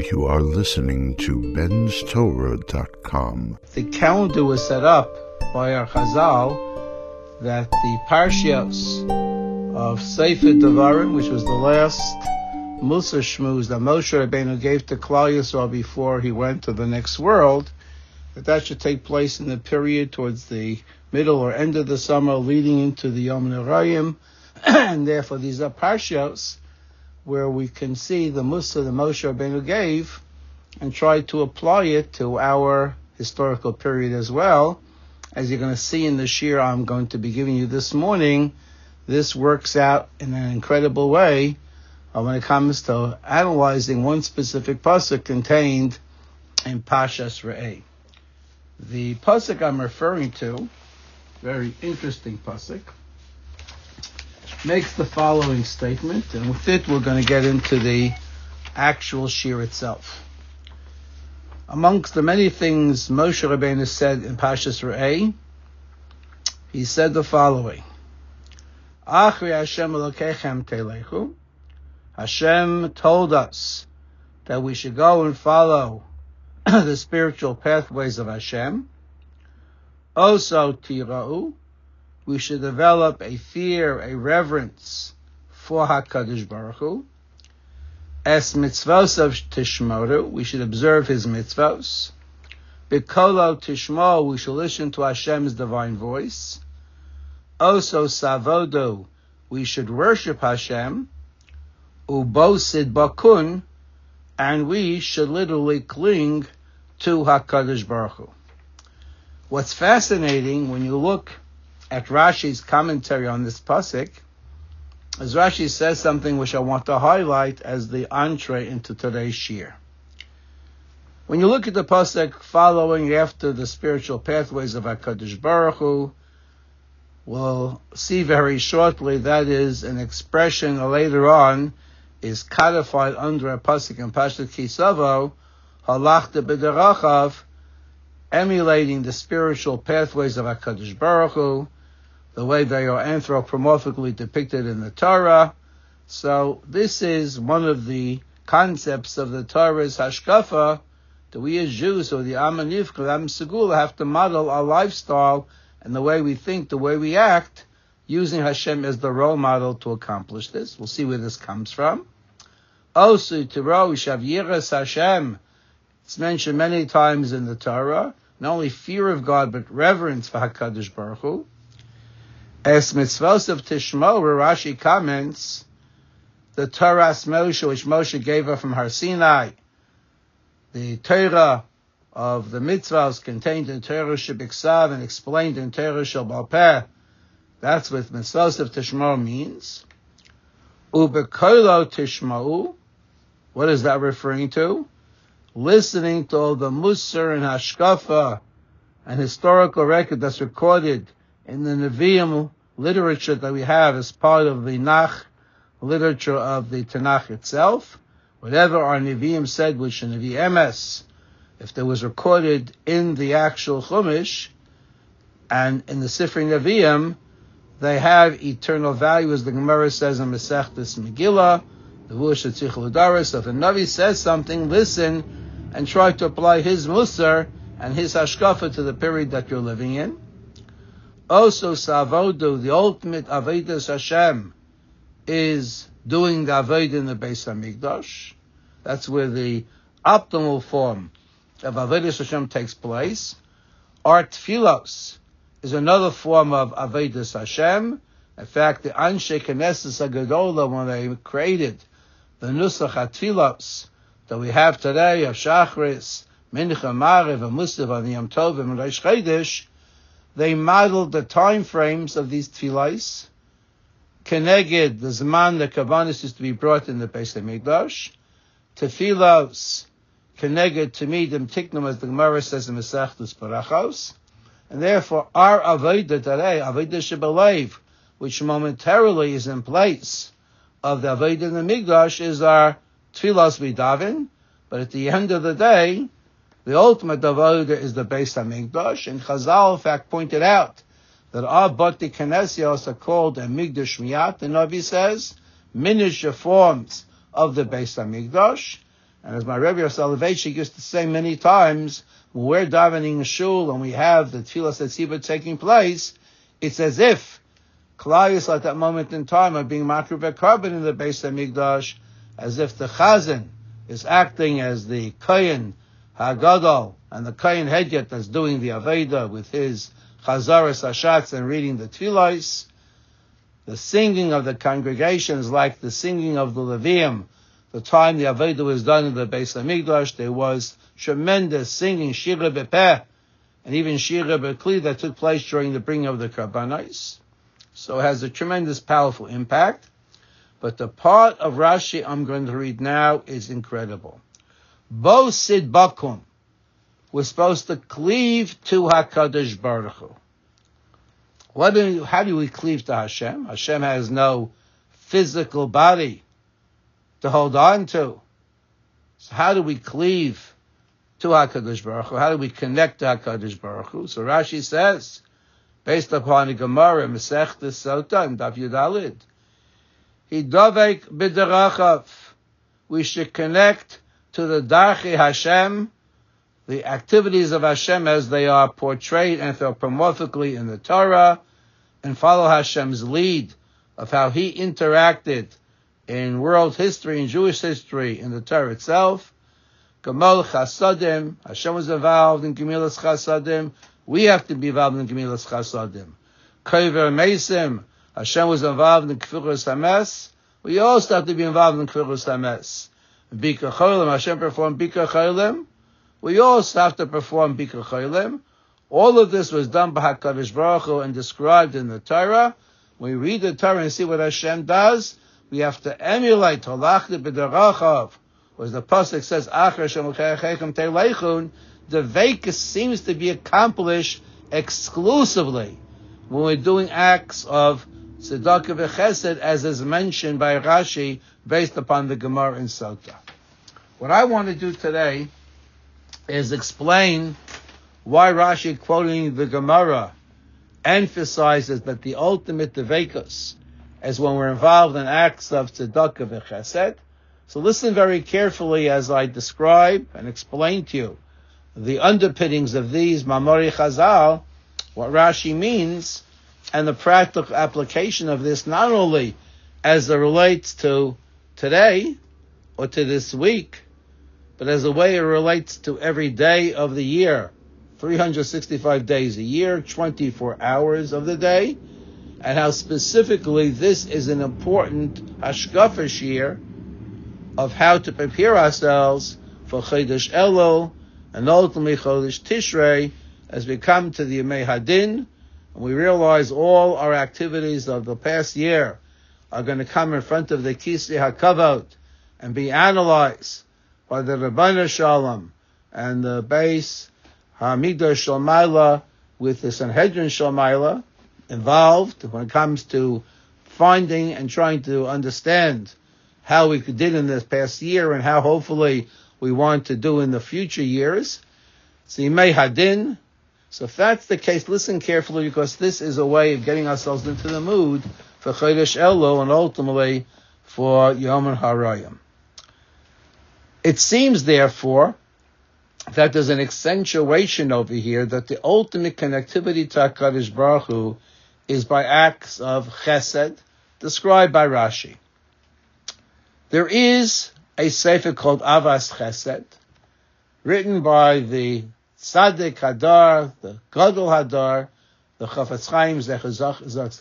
You are listening to benstorah.com. The calendar was set up by our Chazal that the Parshios of Sefer Devarim, which was the last Musar Shmuz that Moshe Rabbeinu gave to Klal Yisrael before he went to the next world, that should take place in the period towards the middle or end of the summer leading into the Yom Nerayim, and therefore these are Parshios where we can see the Musar that Moshe Rabbeinu gave and try to apply it to our historical period as well. As you're going to see in the shir I'm going to be giving you this morning, this works out in an incredible way when it comes to analyzing one specific pasuk contained in Pashas Re'eh. The pasuk I'm referring to, very interesting pasuk, makes the following statement, and with it we're going to get into the actual shir itself. Amongst the many things Moshe Rabbeinu said in Pashas Re'eh, he said the following: Achri Hashem Elokechem telechu. Hashem told us that we should go and follow the spiritual pathways of Hashem. Also tira'u, we should develop a fear, a reverence for HaKadosh Baruch Hu. Es mitzvos of tishmoru, we should observe his mitzvos. Bikolo tishmo, we should listen to Hashem's divine voice. Also savodo, we should worship Hashem. Ubosid bakun, and we should literally cling to HaKadosh Baruch Hu. What's fascinating when you look at Rashi's commentary on this pasuk, as Rashi says something which I want to highlight as the entree into today's shir. When you look at the pasuk following after the spiritual pathways of HaKadosh Baruch Hu, we'll see very shortly that is an expression that later on is codified under a pasuk in Pashat Kisavo, halachta b'derachav, emulating the spiritual pathways of HaKadosh Baruch Hu, the way they are anthropomorphically depicted in the Torah. So this is one of the concepts of the Torah's hashkafa, that we as Jews, or the Am Nivchar, Am Segula, have to model our lifestyle and the way we think, the way we act, using Hashem as the role model to accomplish this. We'll see where this comes from. Also, Torah, Shav Yiras Hashem, it's mentioned many times in the Torah, not only fear of God, but reverence for HaKadosh Baruch Hu. As mitzvos of Tishmo, where Rashi comments, the Torah Moshe, which Moshe gave her from Har Sinai, the Torah of the mitzvahs contained in Torah Shebiksav and explained in Torah Shel Baal Peh, that's what mitzvos of Tishmo means. Ubekolo Tishmo, what is that referring to? Listening to all the Musar and Hashkafa and historical record that's recorded in the Nevi'im literature that we have as part of the Nach literature of the Tanakh itself. Whatever our Nevi'im said, which in Nevi Emes, if there was recorded in the actual Chumash and in the Sifrei Nevi'im, they have eternal value, as the Gemara says in Masechtas Megillah, the Vush Tzich L'Daris. So if a Navi says something, listen and try to apply his Musar and his Hashkafa to the period that you're living in. Also, Savodu, the ultimate Avodas Hashem, is doing the Avodah in the Beis HaMikdash. That's where the optimal form of Avodas Hashem takes place. Our Tfilos is another form of Avodas Hashem. In fact, the Anshe Knesset HaGadola, when they created the Nusach HaTfilos that we have today of Shachris, Mincha, Maariv, and Musaf, and Yom Tov, and Rosh Chodesh, they modeled the time frames of these tefillahs. Keneged, the Zman, the Kavanis is to be brought in the Beis HaMikdash. Tefillos, Keneged, Tamidim, Tiknum, as the Gemara says in Masechtas Barachos. And therefore, our Avodah today, Avodah Shebelev, which momentarily is in place of the Avodah in the Mikdash, is our Tefillos B'Davin. But at the end of the day, the ultimate avodah is the Beis HaMikdash, and Chazal, in fact, pointed out that our Bati Knesios are called a Migdash Miyat. The Navi says, miniature forms of the Beis HaMikdash, And as my Rebbe Soloveitchik used to say many times, when we're davening a shul and we have the Tfilas Tzibah taking place, it's as if Klal at that moment in time are being makriv carbon in the Beis Hamikdash, as if the Chazan is acting as the Kohen Hagadol and the Kohen Hedyot that's doing the Aveda with his Chazaras Hashatz and reading the Tfilos. The singing of the congregation is like the singing of the Levium. The time the Aveda was done in the Beis Hamikdash, there was tremendous singing, Shira B'Peh, and even Shira B'Kli that took place during the bringing of the Karbanos. So it has a tremendous, powerful impact. But the part of Rashi I'm going to read now is incredible. Bo Sid Bakum was supposed to cleave to HaKadosh Baruch Hu. How do we cleave to Hashem? Hashem has no physical body to hold on to. So how do we cleave to HaKadosh Baruch Hu? How do we connect to HaKadosh Baruch Hu? So Rashi says, based upon the Gemara, Masechta Sota, and Daf Yudalid, Hidavek b'derachav. We should connect to the Darchei Hashem, the activities of Hashem as they are portrayed anthropomorphically in the Torah, and follow Hashem's lead of how He interacted in world history and Jewish history in the Torah itself. Gamal Chasadim, Hashem was involved in Gemilas Chasadim. We have to be involved in Gemilas Chasadim. Kover Mesim, Hashem was involved in Kfiras Hames. We also have to be involved in Kfiras Hames. Bikar Cholim, Hashem performed Bikar Cholim. We also have to perform Bikar Cholim. All of this was done by HaKadosh Baruch Hu and described in the Torah. When we read the Torah and see what Hashem does, we have to emulate Holachti b'derachav. As the pasuk says, Achar Shem L'chayachechem Teleichun, the Vekas seems to be accomplished exclusively when we're doing acts of tzedakah v'chesed, as is mentioned by Rashi, based upon the Gemara in Sota. What I want to do today is explain why Rashi, quoting the Gemara, emphasizes that the ultimate devekus is when we're involved in acts of tzedakah v'chesed. So listen very carefully as I describe and explain to you the underpinnings of these Mamori Chazal, what Rashi means, and the practical application of this, not only as it relates to today or to this week, but as a way it relates to every day of the year, 365 days a year, 24 hours of the day, and how specifically this is an important hashkafa year of how to prepare ourselves for Chodesh Elul and ultimately Chodesh Tishrei as we come to the Yemei Hadin, and we realize all our activities of the past year are going to come in front of the Kisei HaKavod and be analyzed by the Rabbanu Shalom and the Beis Hamikdash Shalmaila with the Sanhedrin Shalmaila involved when it comes to finding and trying to understand how we did in this past year and how hopefully we want to do in the future years. So Yemei Hadin. So if that's the case, listen carefully, because this is a way of getting ourselves into the mood for Chodesh Elul and ultimately for Yom HaRayim. It seems, therefore, that there's an accentuation over here that the ultimate connectivity to HaKadosh Baruch Hu is by acts of chesed, described by Rashi. There is a sefer called Avas Chesed, written by the Tzaddik Hadar, the Gadol Hadar, the Chafetz Chaim Zecher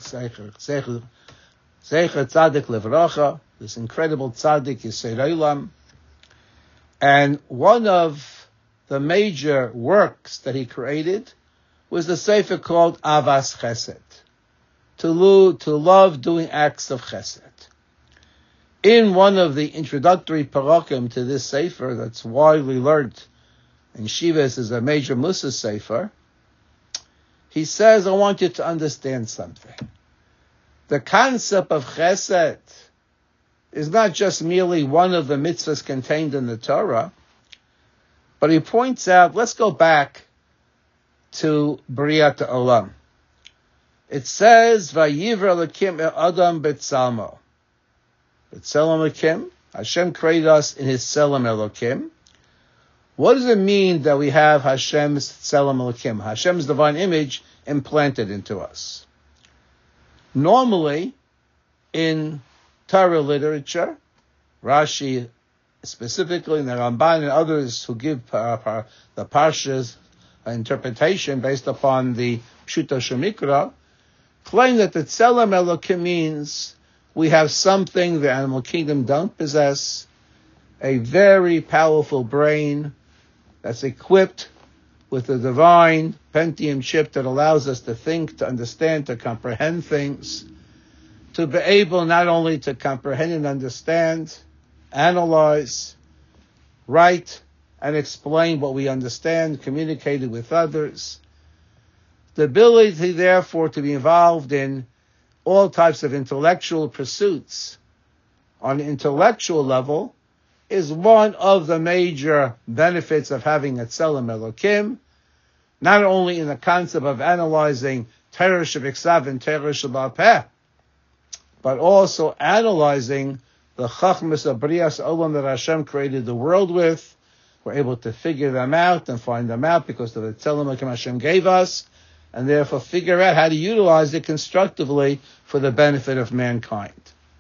Tzaddik Levracha, this incredible Tzaddik Yisei Olam. And one of the major works that he created was the sefer called Avas Chesed, to love doing acts of chesed. In one of the introductory parakim to this sefer that's widely learned in Shivas is a major Musa sefer, he says, I want you to understand something. The concept of chesed is not just merely one of the mitzvahs contained in the Torah, but he points out, let's go back to B'riyat Olam. It says, Vayivra Elokim Adam B'Tzalmo. B'Tzelem Elokim, Hashem created us in His Tselem Elokim. What does it mean that we have Hashem's Tselem Elokim, Hashem's divine image implanted into us? Normally, in Torah literature, Rashi specifically, and the Ramban and others who give the Parshas interpretation based upon the Pshuto Shemikra, claim that the Tselem Elokim means we have something the animal kingdom don't possess, a very powerful brain that's equipped with a divine Pentium chip that allows us to think, to understand, to comprehend things, to be able not only to comprehend and understand, analyze, write, and explain what we understand, communicate it with others. The ability, therefore, to be involved in all types of intellectual pursuits on an intellectual level is one of the major benefits of having a Tselem Elokim, not only in the concept of analyzing Torah Shebiksav and Torah Sheba'al Peh, but also analyzing the Chachmas of Brias Olam that Hashem created the world with. We're able to figure them out and find them out because of the Tselem Elokim Hashem gave us, and therefore figure out how to utilize it constructively for the benefit of mankind.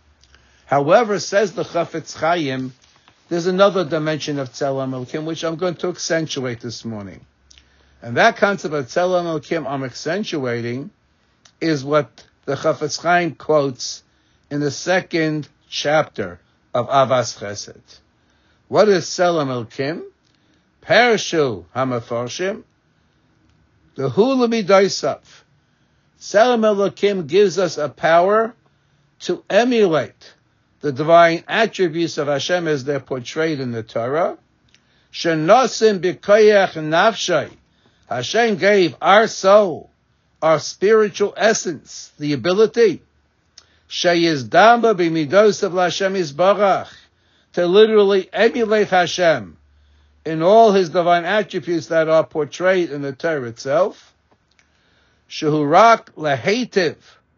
However, says the Chafetz Chaim, there's another dimension of Tselem Elokim which I'm going to accentuate this morning. And that concept of Tselem Elokim I'm accentuating is what the Chafetz Chaim quotes in the second chapter of Avas Chesed. What is Tselem Elokim? Pershu HaMefarshim, the Hula Midaisav. Tselem Elokim gives us a power to emulate the divine attributes of Hashem as they're portrayed in the Torah. Shenosim b'koyach nafshay. Hashem gave our soul, our spiritual essence, the ability, sheyizdamba b'midosav l'Hashem yisbarach, to literally emulate Hashem in all His divine attributes that are portrayed in the Torah itself. Shehurak lehetiv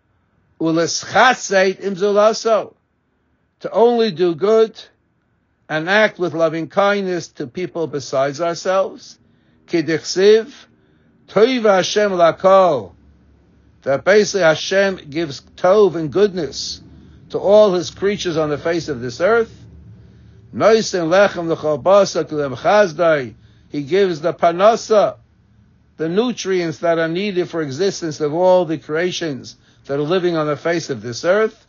uleschaseit imzulaso, to only do good and act with loving kindness to people besides ourselves. Kidichsiv, Toiv Hashem lakol, that basically Hashem gives tov and goodness to all His creatures on the face of this earth. Noisen lechem l'chol basa k'lem chazdai, He gives the panasa, the nutrients that are needed for existence of all the creations that are living on the face of this earth.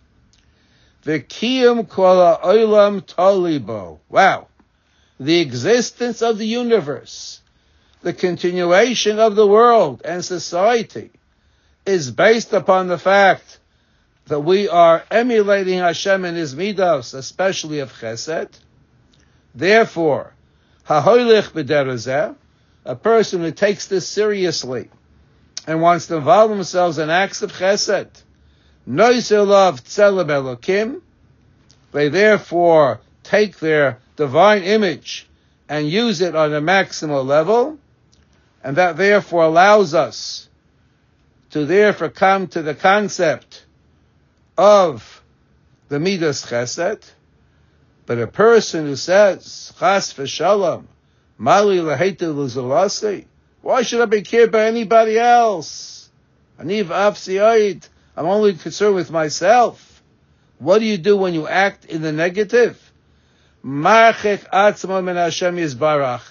V'kiyum kol ha'olam tolibo. Wow. The existence of the universe, the continuation of the world and society is based upon the fact that we are emulating Hashem in His midos, especially of Chesed. Therefore, ha'holich b'derazeh, a person who takes this seriously and wants to involve themselves in acts of Chesed, noiselav tselem elokim, they therefore take their divine image and use it on a maximal level, and that therefore allows us to therefore come to the concept of the Midas Chesed. But a person who says, Chas v'shalom, Mali laheitu l'zulasi, why should I be cared by anybody else? Aniv afsiyait, I'm only concerned with myself. What do you do when you act in the negative? Marchek atzmo min Hashem yizbarach,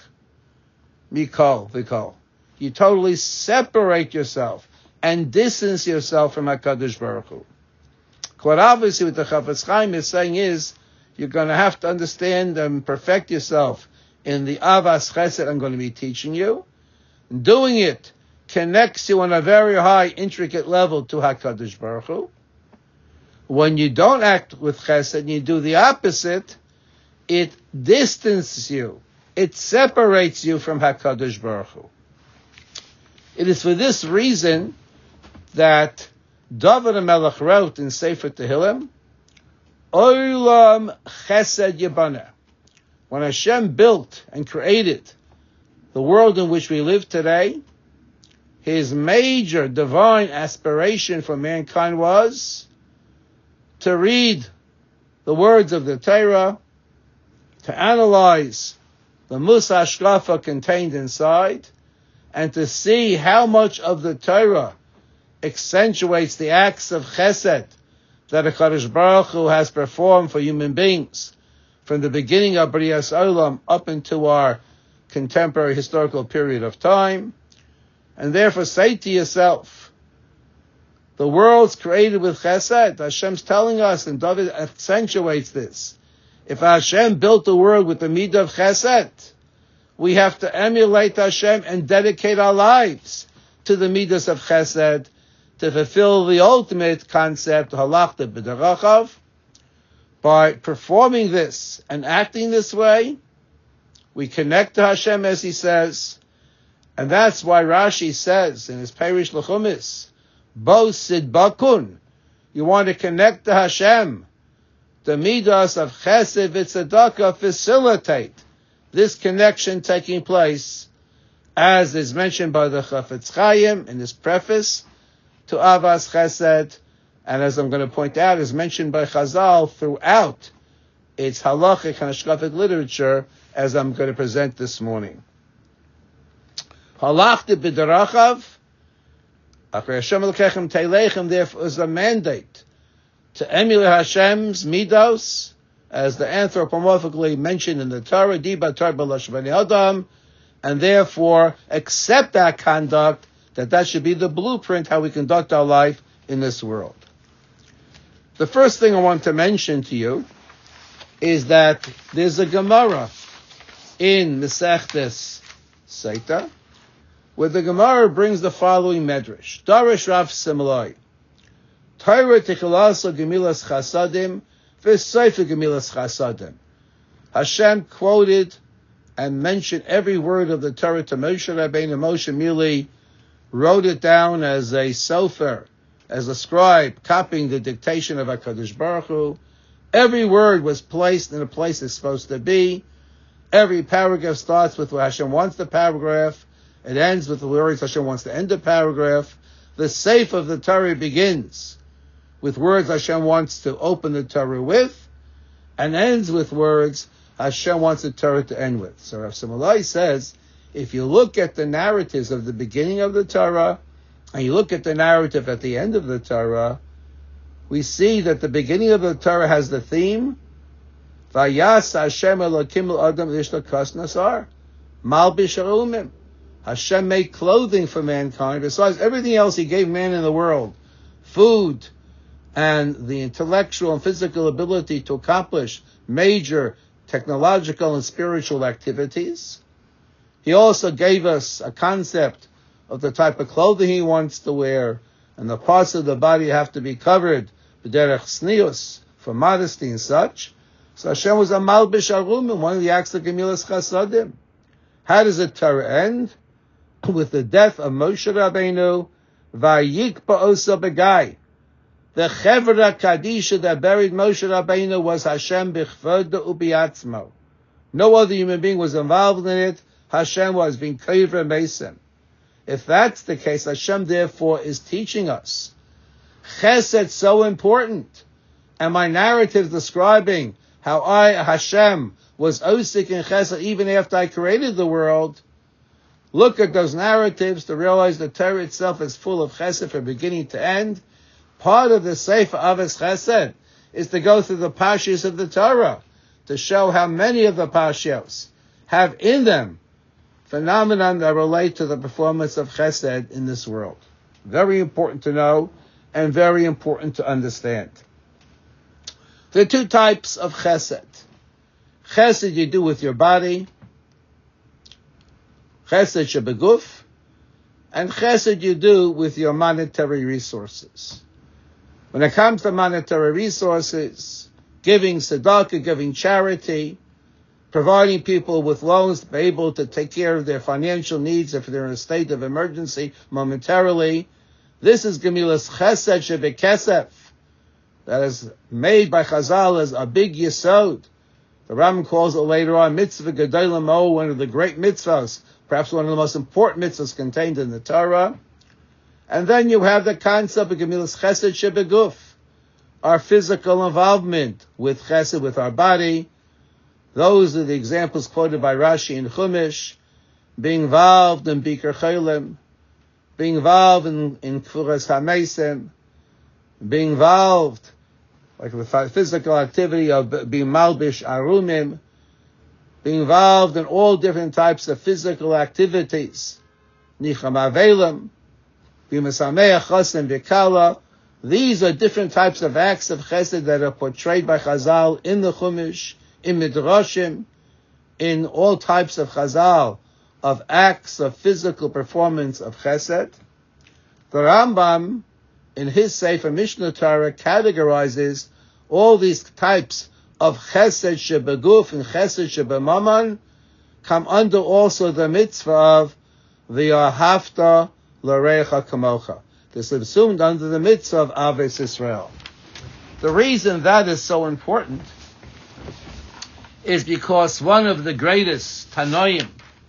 mikol v'kol. You totally separate yourself and distance yourself from HaKadosh Baruch Hu. Quite obviously what the Chafetz Chaim is saying is, you're going to have to understand and perfect yourself in the Avas Chesed I'm going to be teaching you. Doing it connects you on a very high, intricate level to HaKadosh Baruch Hu. When you don't act with Chesed and you do the opposite, it distances you. It separates you from HaKadosh Baruch Hu. It is for this reason that David HaMelech wrote in Sefer Tehillim, Olam Chesed Yibana. When Hashem built and created the world in which we live today, His major divine aspiration for mankind was to read the words of the Torah, to analyze the Musa Hashkafa contained inside, and to see how much of the Torah accentuates the acts of chesed that HaKadosh Baruch Hu has performed for human beings from the beginning of B'riyas Olam up into our contemporary historical period of time. And therefore say to yourself, the world's created with chesed. Hashem's telling us, and David accentuates this. If Hashem built the world with the midah of chesed, we have to emulate Hashem and dedicate our lives to the midas of chesed to fulfill the ultimate concept, halachta b'derachav. By performing this and acting this way, we connect to Hashem, as he says, and that's why Rashi says in his Perish L'chumis, Bo Sid Bakun, you want to connect to Hashem. The midas of chesed v'tzedakah facilitate this connection taking place, as is mentioned by the Chafetz Chaim in his preface to Avas Chesed, and as I'm going to point out, is mentioned by Chazal throughout its halachic and hashkafic literature, as I'm going to present this morning. Halachti b'derachav, Achrei Hashem Elokechem Teilechem, therefore is a mandate to emulate Hashem's midos, as the anthropomorphically mentioned in the Torah, Diba Torah B'Lashon Bnei Adam, and therefore accept that conduct, that should be the blueprint how we conduct our life in this world. The first thing I want to mention to you is that there's a Gemara in Masechtes Sotah, where the Gemara brings the following medrash. Darish Rav Simlai, Torah Tichilasa Gemilas Chasadim, V'Seifa Gemilas Chasadim. Hashem quoted and mentioned every word of the Torah to Moshe Rabbeinu. Moshe merely wrote it down as a sofer, as a scribe, copying the dictation of HaKadosh Baruch Hu. Every word was placed in the place it's supposed to be. Every paragraph starts with what Hashem wants the paragraph. It ends with the words Hashem wants to end the paragraph. The seif of the Torah begins with words Hashem wants to open the Torah with, and ends with words Hashem wants the Torah to end with. So Rav Simlai says, if you look at the narratives of the beginning of the Torah, and you look at the narrative at the end of the Torah, we see that the beginning of the Torah has the theme, Vayas Hashem Elokim Adam Ishtakas Nasar, Malbish Arumim. Hashem made clothing for mankind. Besides everything else he gave man in the world, food, and the intellectual and physical ability to accomplish major technological and spiritual activities. He also gave us a concept of the type of clothing he wants to wear, and the parts of the body have to be covered, b'derech snius, for modesty and such. So Hashem was a malbish arum, one of the acts of Gemilas Chasadim. How does the Torah end? With the death of Moshe Rabbeinu, vayik ba'osa begai. The Chevra Kadisha that buried Moshe Rabbeinu was Hashem b'chvoda u'biatzmo. No other human being was involved in it. Hashem was being kavra mesim. If that's the case, Hashem therefore is teaching us chesed so important. And my narrative describing how I, Hashem, was osik in chesed even after I created the world. Look at those narratives to realize the Torah itself is full of chesed from beginning to end. Part of the Sefer Avos Chesed is to go through the Parshas of the Torah to show how many of the Parshas have in them phenomena that relate to the performance of Chesed in this world. Very important to know and very important to understand. There are two types of Chesed. Chesed you do with your body, Chesed shebeguf, and Chesed you do with your monetary resources. When it comes to monetary resources, giving tzedakah, giving charity, providing people with loans to be able to take care of their financial needs if they're in a state of emergency momentarily, this is Gemilas Chesed Shebekesef, that is made by Chazal as a big yesod. The Rambam calls it later on Mitzvah Gedolah Mo, one of the great mitzvahs, perhaps one of the most important mitzvahs contained in the Torah. And then you have the concept of Gemilas Chesed Shebeguf, our physical involvement with Chesed, with our body, Those are the examples quoted by Rashi in Chumash, being involved in Bikur Cholim, being involved in Kfuras HaMesim, being involved like the physical activity of being Malbish Arumim, being involved in all different types of physical activities, Nicham Avelim, Bimasameach Chosem Bikala. These are different types of acts of chesed that are portrayed by Chazal in the Chumash, in Midrashim, in all types of Chazal, of acts of physical performance of chesed. The Rambam, in his Sefer Mishnah Torah, categorizes all these types of chesed shebeguf and chesed shebemaman come under also the mitzvah of v'ahavta l'recha kamocha. This is assumed under the mitzvah of Aves Israel. The reason that is so important is because one of the greatest Tanoim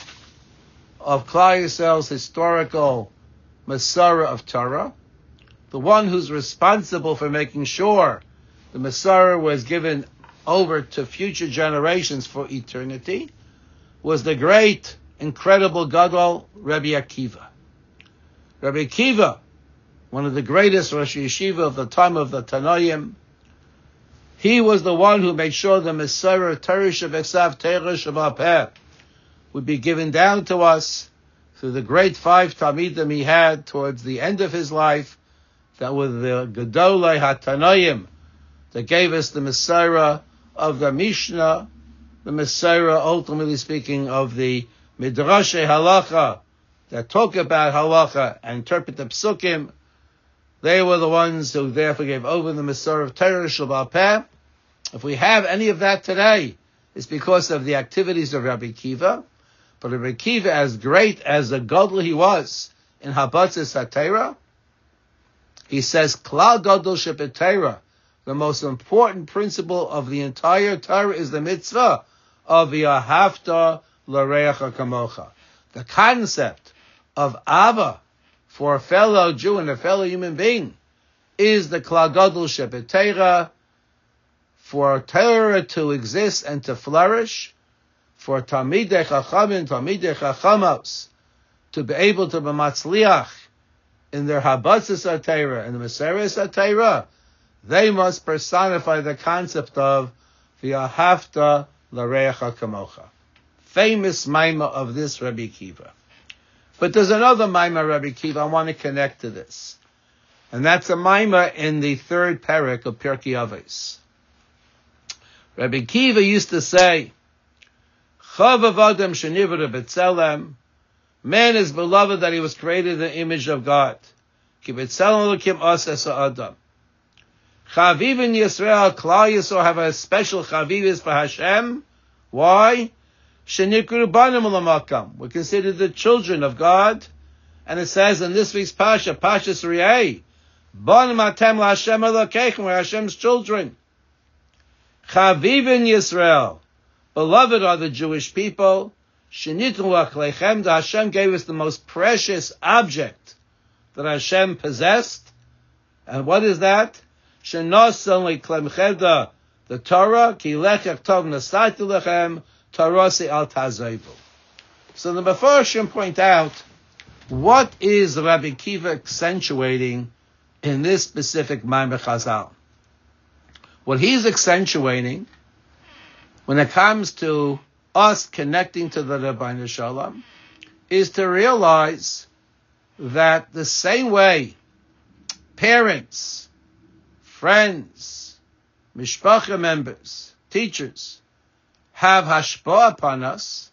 of Klal Yisrael's historical Masara of Torah, the one who's responsible for making sure the Masara was given over to future generations for eternity, was the great, incredible Gadol, Rabbi Akiva. Rabbi Akiva, one of the greatest Rosh Yeshiva of the time of the Tanoim, he was the one who made sure the Masara Torah Shebeksav Torah Shebapeh would be given down to us through the great 5 Talmidim he had towards the end of his life, that were the Gedolei HaTanoim, that gave us the Masara of the Mishnah, the Masara, ultimately speaking, of the Midrashe Halacha, that talk about Halacha and interpret the Psukim. They were the ones who therefore gave over the Masara of Torah Shebal Peh. If we have any of that today, it's because of the activities of Rabbi Akiva. But Rabbi Akiva, as great as the Gadol he was in Habatzis HaTorah, he says, Klal Gadol Shebetorah, the most important principle of the entire Torah is the mitzvah of V'ahavta l'reacha kamocha. The concept of Ava for a fellow Jew and a fellow human being is the Klal Gadol Shebetorah, for Torah to exist and to flourish, for Talmidei Chachamim, Talmidei Chachamos, to be able to be matzliach in their Habatzis HaTorah and the Maseres HaTorah, they must personify the concept of V'ahavta l'reacha kamocha. Famous maimah of this Rabbi Akiva. But there's another maimah Rabbi Akiva I want to connect to this. And that's a maimah in the 3rd parak of Pirkei Avos. Rabbi Akiva used to say, Chavav Adam shenivra b'tzelem, man is beloved that he was created in the image of God. Ki b'tzelem elokim aseh ha'adam. Chaviv in Yisrael, Klal Yisrael have a special chavivis for Hashem. Why? Shenikru banim l'makam. We're considered the children of God. And it says in this week's Pasha, Pashas Re'eh, banim atem l'Hashem elokeichem, we're Hashem's children. Chaviv in Yisrael, beloved are the Jewish people. Shenitnu achleichem, that Hashem gave us the most precious object that Hashem possessed. And what is that? Shenosel leklemcheda, the Torah, ki lechech tov nasati lechem, Torasi al tazovu. So the Mefarshim point out, what is Rabbi Akiva accentuating in this specific Maimar Chazal? What he's accentuating, when it comes to us connecting to the Rabbeinu Shalom, is to realize that the same way parents, friends, mishpacha members, teachers have hashpah upon us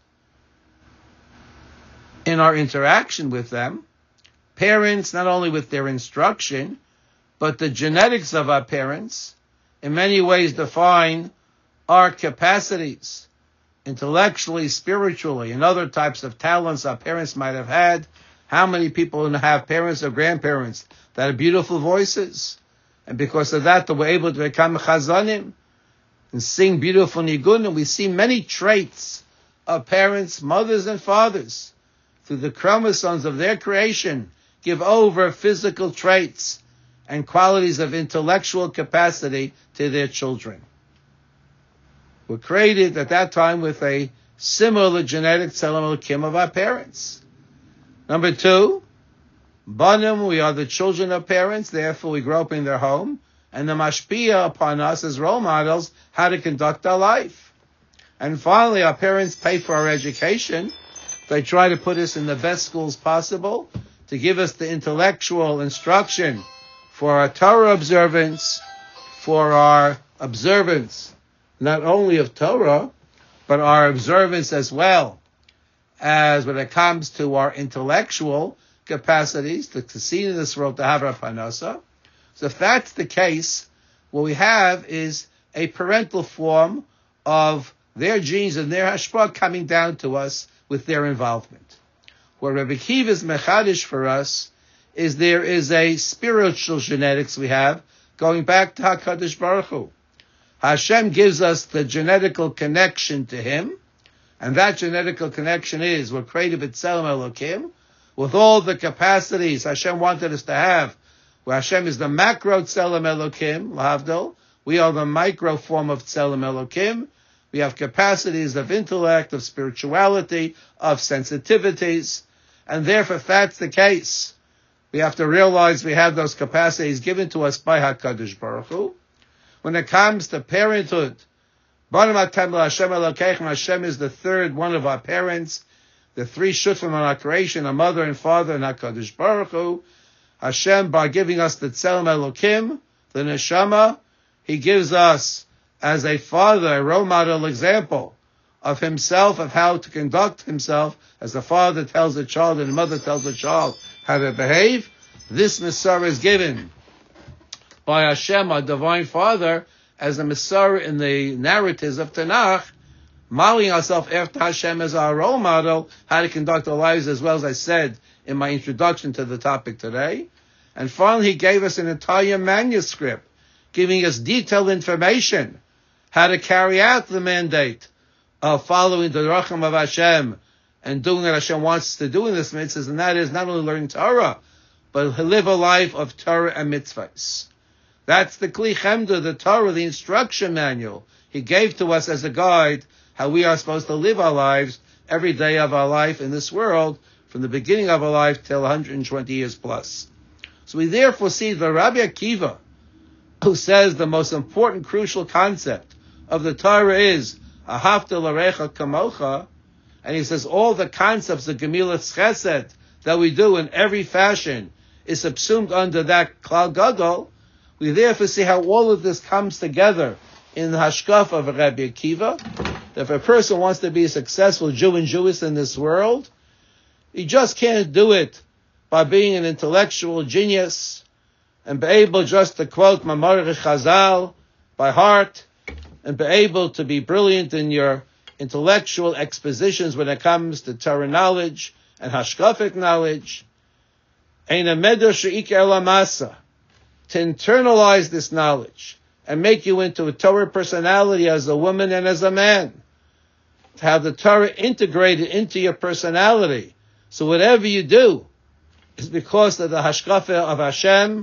in our interaction with them, parents not only with their instruction, but the genetics of our parents in many ways define our capacities, intellectually, spiritually, and other types of talents our parents might have had. How many people have parents or grandparents that have beautiful voices? And because of that, they were able to become chazanim and sing beautiful nigun. And we see many traits of parents, mothers, and fathers through the chromosomes of their creation give over physical traits and qualities of intellectual capacity to their children. were created at that time with a similar genetic tzelem elokim of our parents. Number two, banim, we are the children of parents, therefore we grow up in their home, and the mashpia upon us as role models how to conduct our life. And finally, our parents pay for our education. They try to put us in the best schools possible, to give us the intellectual instruction for our Torah observance, for our observance not only of Torah, but our observance as well as when it comes to our intellectual capacities to see in this world, to have our panasa. So if that's the case, what we have is a parental form of their genes and their hashpah coming down to us with their involvement. What Rebbe Kiva's mechadish for us is there is a spiritual genetics we have going back to HaKadosh Baruch Hu. Hashem gives us the genetical connection to Him, and that genetical connection is we're created b'tzelem Elokim, with all the capacities Hashem wanted us to have, where Hashem is the macro tzelem Elokim, lahavdil, we are the micro form of tzelem Elokim. We have capacities of intellect, of spirituality, of sensitivities, and therefore if that's the case, we have to realize we have those capacities given to us by HaKadosh Baruch Hu. When it comes to parenthood, Hashem is the third one of our parents, the three shutfim on our creation, a mother and father and HaKadosh Baruch Hu. Hashem, by giving us the Tzelem Elokim, the Neshama, He gives us as a father, a role model example of Himself, of how to conduct Himself, as a father tells a child and a mother tells a child how to behave. This Masorah is given by Hashem, our Divine Father, as a Masorah in the narratives of Tanakh, modeling ourselves after Hashem as our role model, how to conduct our lives, as well as I said in my introduction to the topic today. And finally, He gave us an entire manuscript, giving us detailed information, how to carry out the mandate of following the Racham of Hashem and doing what Hashem wants us to do in this mitzvahs, and that is not only learning Torah, but live a life of Torah and mitzvahs. That's the Kli Chemda, the Torah, the instruction manual He gave to us as a guide, how we are supposed to live our lives every day of our life in this world, from the beginning of our life till 120 years plus. So we therefore see the Rabbi Akiva, who says the most important, crucial concept of the Torah is Ahavta l'recha kamocha, and he says all the concepts of Gemilas Chesed that we do in every fashion is subsumed under that Klal Gadol. We therefore see how all of this comes together in the Hashkaf of Rabbi Akiva, that if a person wants to be a successful Jew and Jewess in this world, he just can't do it by being an intellectual genius and be able just to quote Mamarich Chazal by heart and be able to be brilliant in your intellectual expositions when it comes to Torah knowledge and Hashkafic knowledge. Ein hameder she'ikar elamasa, to internalize this knowledge and make you into a Torah personality as a woman and as a man. To have the Torah integrated into your personality. So whatever you do is because of the hashkafa of Hashem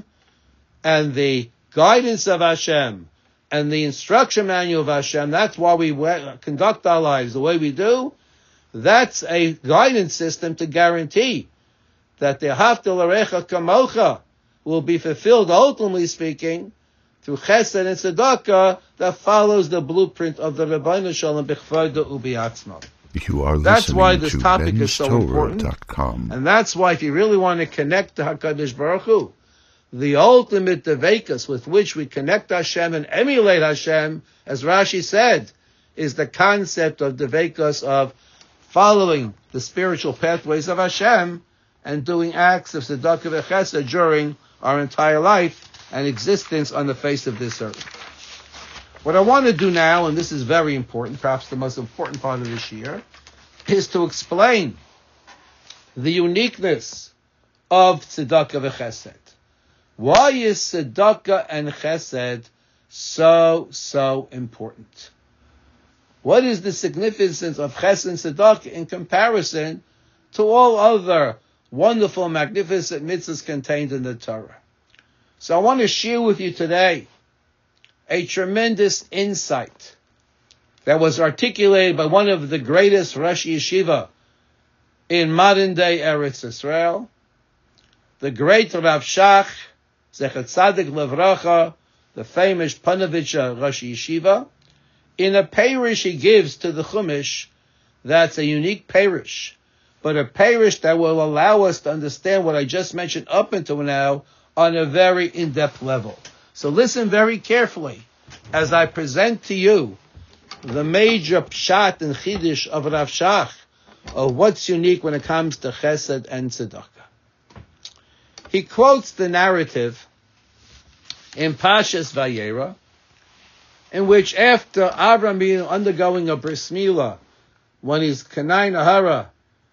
and the guidance of Hashem and the instruction manual of Hashem. That's why we conduct our lives the way we do. That's a guidance system to guarantee that the Ahavta l'recha kamocha will be fulfilled, ultimately speaking, through chesed and tzedakah that follows the blueprint of the Rebbeinu Shalom b'chvada u'bi'atzmo. You are that's why this topic is so important. And that's why if you really want to connect to HaKadosh Baruch Hu, the ultimate devekas with which we connect Hashem and emulate Hashem, as Rashi said, is the concept of devekas of following the spiritual pathways of Hashem and doing acts of tzedakah v'chesed during our entire life and existence on the face of this earth. What I want to do now, and this is very important, perhaps the most important part of this year, is to explain the uniqueness of tzedakah v'chesed. Why is tzedakah and chesed so important? What is the significance of chesed and tzedakah in comparison to all other wonderful, magnificent mitzvahs contained in the Torah? So I want to share with you today a tremendous insight that was articulated by one of the greatest Rosh Yeshiva in modern day Eretz Israel, the great Rav Shach, Zecher Tzadik Levracha, the famous Panovich Rosh Yeshiva, in a parish he gives to the Chumash that's a unique parish, but a parish that will allow us to understand what I just mentioned up until now on a very in-depth level. So listen very carefully as I present to you the major pshat and chiddush of Rav Shach, of what's unique when it comes to chesed and tzedakah. He quotes the narrative in Pashas Vayera, in which after Avram being undergoing a bris milah, when he's Kanai Nahara,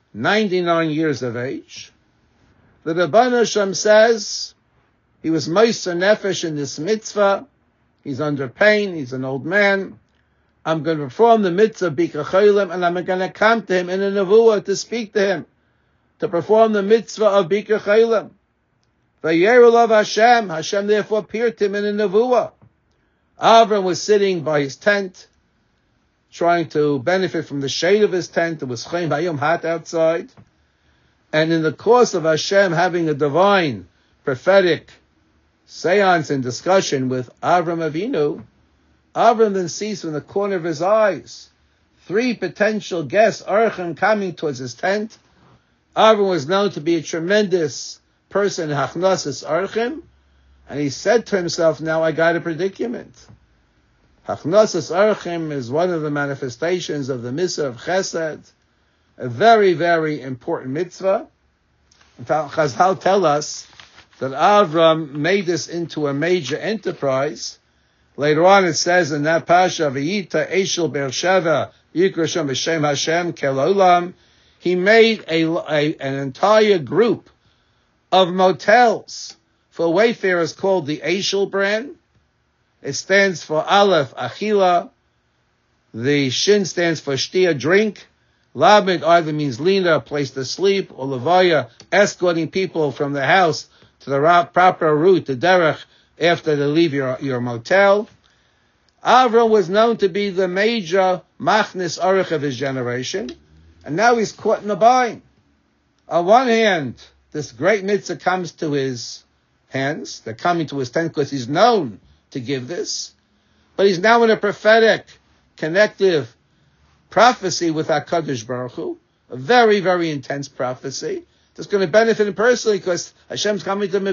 99 years of age, the Rebbeinu Shem says he was Meiser Nefesh in this mitzvah. He's under pain. He's an old man. I'm going to perform the mitzvah Bikra Cholim, and I'm going to come to him in a nevuah to speak to him, to perform the mitzvah of Bikra Cholim. Vayerav Hashem. Hashem therefore appeared to him in a nevuah. Avram was sitting by his tent, trying to benefit from the shade of his tent. It was Chaim Hayom, hot outside. And in the course of Hashem having a divine, prophetic seance and discussion with Avram Avinu, Avram then sees from the corner of his eyes 3 potential guests, Archim, coming towards his tent. Avram was known to be a tremendous person, Hachnasis Archim, and he said to himself, now I got a predicament. Hachnasis Archim is one of the manifestations of the mitzvah of Chesed, a very, very important mitzvah. In fact, Chazal tell us that Avram made this into a major enterprise. Later on it says in that Pasha, V'yita Eshel Beersheva Yikra Shem B'Shem Hashem Kel Olam, he made an entire group of motels for wayfarers called the Eshel brand. It stands for Aleph, Achila. The Shin stands for Shtia, drink. Lamed either means Lina, a place to sleep, or Levaya, escorting people from the house to the proper route, the derech, after they leave your motel. Avram was known to be the major machnis arich of his generation, and now he's caught in a bind. On one hand, this great mitzvah comes to his hands. They're coming to his tent because he's known to give this. But he's now in a prophetic, connective prophecy with HaKadosh Baruch Hu, a very, very intense prophecy that's going to benefit him personally because Hashem's coming to him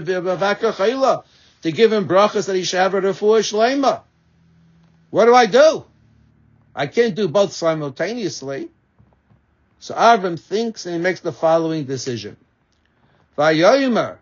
to give him brachas that he should have a refuah shleima. What do? I can't do both simultaneously. So Avram thinks and he makes the following decision. Vayomer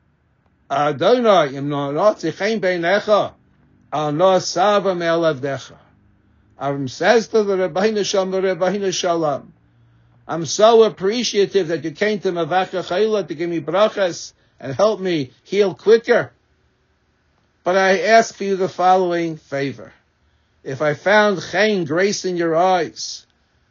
Adonai im no'notzichein beinecha al no'sava me'alavdecha. Avram says to the Rebbeinu Shalom, I'm so appreciative that you came to Mavaka Chayla to give me brachas and help me heal quicker. But I ask for you the following favor. If I found chen, grace in your eyes,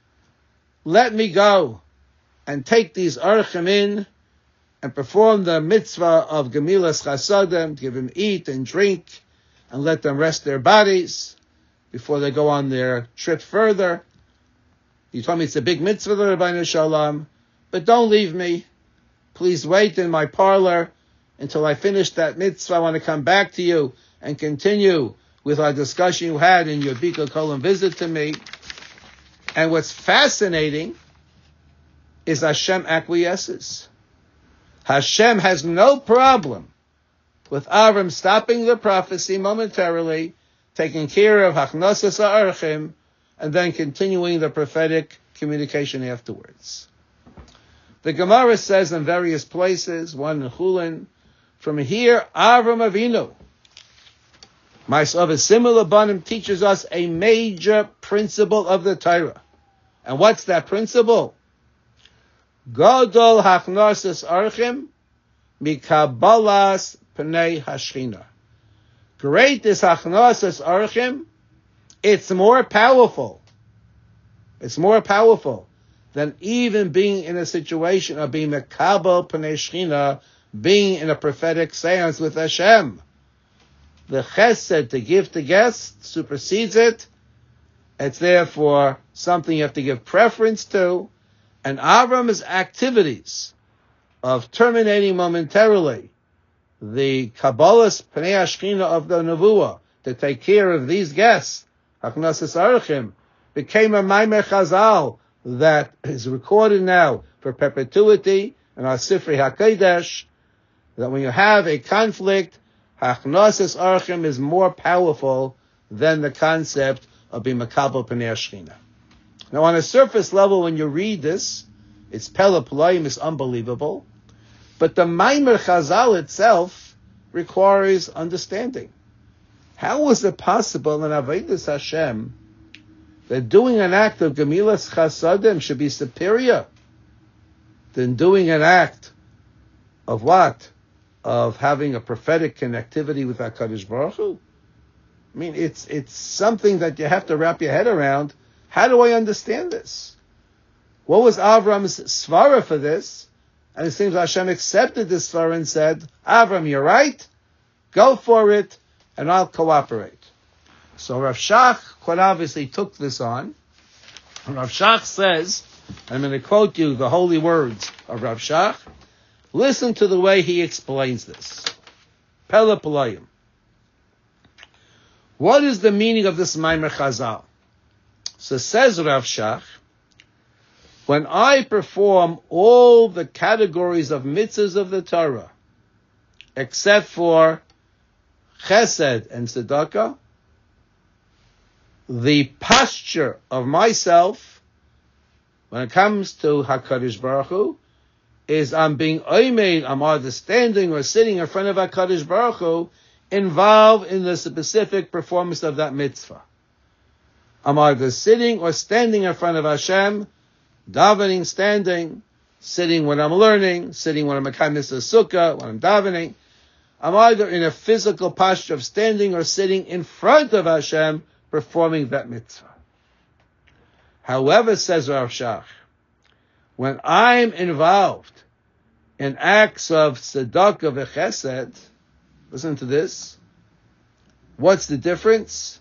let me go and take these archim in and perform the mitzvah of Gemilas Chasadim, give them eat and drink, and let them rest their bodies before they go on their trip further. You told me it's a big mitzvah, the Rebbeinu Shalom, but don't leave me. Please wait in my parlor until I finish that mitzvah. I want to come back to you and continue with our discussion you had in your Bika Kolam visit to me. And what's fascinating is Hashem acquiesces. Hashem has no problem with Avram stopping the prophecy momentarily, taking care of Hachnasas Ha'archim, and then continuing the prophetic communication afterwards. The Gemara says in various places, one in Chulin, from here, Avram Avinu, Ma'asav similar Banim, teaches us a major principle of the Torah. And what's that principle? Gadol Hachnasas Archim Mikabalas Pnei Hashchina. Great is Hachnasas Archim. It's more powerful. It's more powerful than even being in a situation of being Mekabel Pnei Shchina, being in a prophetic seance with Hashem. The chesed to give to guests supersedes it, It's therefore something you have to give preference to. And Avram's activities of terminating momentarily the Kabbalah's Pnei Ashchina of the Nevuah to take care of these guests, Haknasas Arachim, became a Maimer Chazal that is recorded now for perpetuity in our Sifrei HaKodesh, that when you have a conflict, Haknasas Arachim is more powerful than the concept of being Makabel Pnei Ashchina. Now, on a surface level, when you read this, it's Pele P'layim, it's unbelievable. But the Maimer Chazal itself requires understanding. How is it possible in Avodas Hashem that doing an act of Gemilas Chasadim should be superior than doing an act of what? Of having a prophetic connectivity with HaKadosh Baruch Hu? I mean, it's something that you have to wrap your head around. How do I understand this? What was Avram's svara for this? And it seems Hashem accepted this svara and said, Avram, you're right. Go for it, and I'll cooperate. So Rav Shach quite obviously took this on. And Rav Shach says, I'm going to quote you the holy words of Rav Shach. Listen to the way he explains this. Pele P'layim. What is the meaning of this Maimer Chazal? So says Rav Shach, when I perform all the categories of mitzvahs of the Torah, except for chesed and tzedakah, the posture of myself, when it comes to HaKadosh Baruch Hu, is I'm being oimed, I'm either standing or sitting in front of HaKadosh Baruch Hu, involved in the specific performance of that mitzvah. I'm either sitting or standing in front of Hashem, davening, standing, sitting when I'm learning, sitting when I'm a Mekayim Sukkah, when I'm davening. I'm either in a physical posture of standing or sitting in front of Hashem, performing that mitzvah. However, says Rav Shach, when I'm involved in acts of tzedakah v'chesed, listen to this, what's the difference?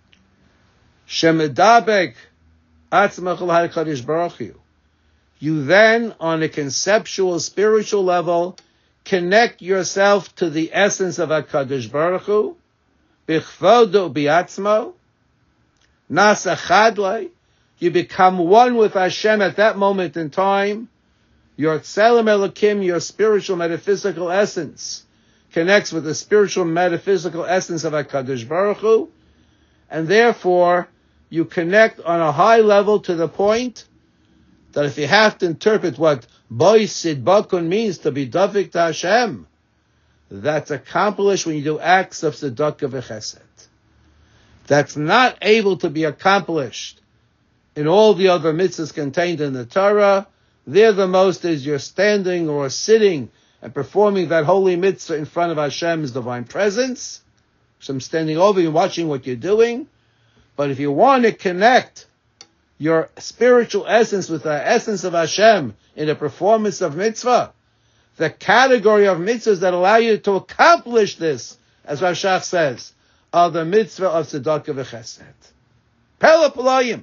Shemedabek atzmach l'HaKadosh Baruch Hu. You then, on a conceptual, spiritual level, connect yourself to the essence of HaKadosh Baruch Hu, bichvodo biatzmo, nasa chadlei. You become one with Hashem at that moment in time. Your tzelem elokim, your spiritual metaphysical essence, connects with the spiritual metaphysical essence of HaKadosh Baruch Hu, and therefore you connect on a high level to the point that if you have to interpret what bois sidbakun means to be dafik to Hashem, that's accomplished when you do acts of tzedakah v'chesed. That's not able to be accomplished in all the other mitzvahs contained in the Torah. There the most is you're standing or sitting and performing that holy mitzvah in front of Hashem's divine presence. So I'm standing over you and watching what you're doing. But if you want to connect your spiritual essence with the essence of Hashem in the performance of mitzvah, the category of mitzvahs that allow you to accomplish this, as Rav Shach says, are the mitzvah of tzedakah v'chesed. Pele P'layim.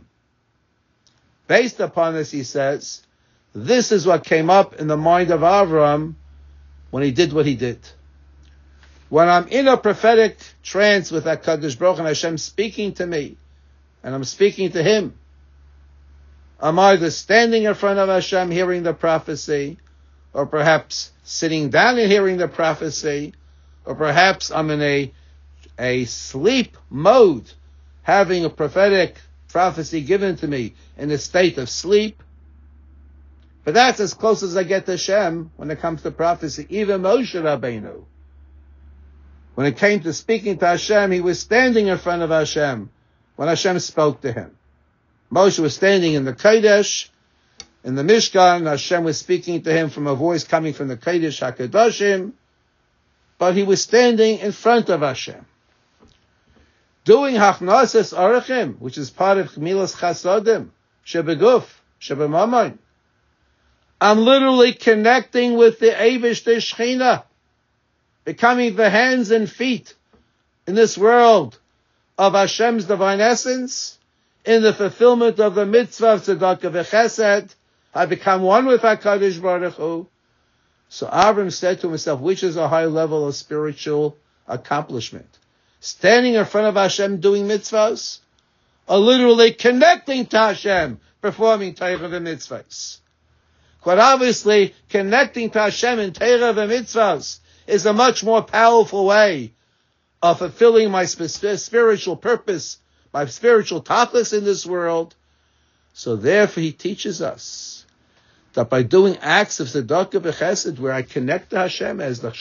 Based upon this, he says, this is what came up in the mind of Avram when he did what he did. When I'm in a prophetic trance with HaKadosh Baruch Hu and Hashem speaking to me, and I'm speaking to him, I'm either standing in front of Hashem hearing the prophecy, or perhaps sitting down and hearing the prophecy, or perhaps I'm in a sleep mode, having a prophetic prophecy given to me in a state of sleep. But that's as close as I get to Hashem when it comes to prophecy. Even Moshe Rabbeinu, when it came to speaking to Hashem, he was standing in front of Hashem when Hashem spoke to him. Moshe was standing in the Kodesh, in the Mishkan. Hashem was speaking to him from a voice coming from the Kodesh HaKadoshim, but he was standing in front of Hashem. Doing Hachnasas Arachim, which is part of Gemilas Chasadim, Shebeguf, Shebemamon. I'm literally connecting with the Eivish the Shechina, becoming the hands and feet in this world of Hashem's divine essence, in the fulfillment of the mitzvah of tzedakah v'chesed, I become one with HaKadosh Baruch Hu. So Avram said to himself, which is a high level of spiritual accomplishment? Standing in front of Hashem doing mitzvahs, or literally connecting to Hashem, performing Torah v'mitzvahs? Quite obviously, connecting to Hashem in Torah v'mitzvahs is a much more powerful way of fulfilling my spiritual purpose, my spiritual tachlis in this world. So therefore he teaches us that by doing acts of tzedakah v'chesed, where I connect to Hashem, as Rav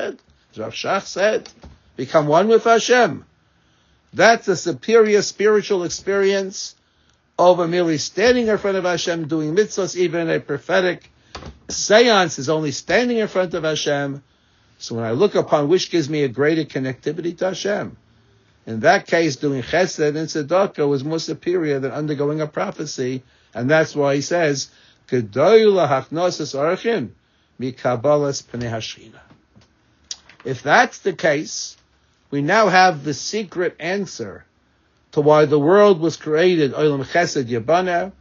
Shach said, become one with Hashem, that's a superior spiritual experience over merely standing in front of Hashem doing mitzvahs. Even a prophetic seance is only standing in front of Hashem. So when I look upon which gives me a greater connectivity to Hashem, in that case, doing chesed and tzedakah was more superior than undergoing a prophecy, and that's why he says, "Gedoy lahachnosas archim mikabalas pnei hashchina." If that's the case, we now have the secret answer to why the world was created. Olam chesed yabana.